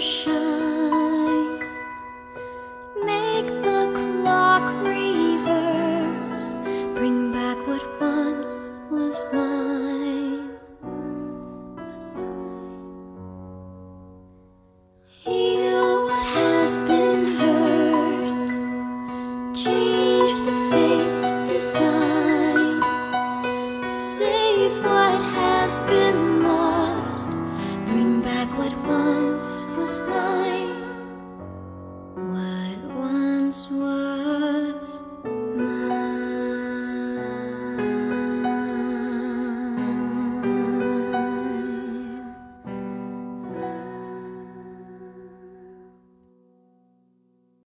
shine. Make the clock reverse. Bring back what once was mine. Heal what has been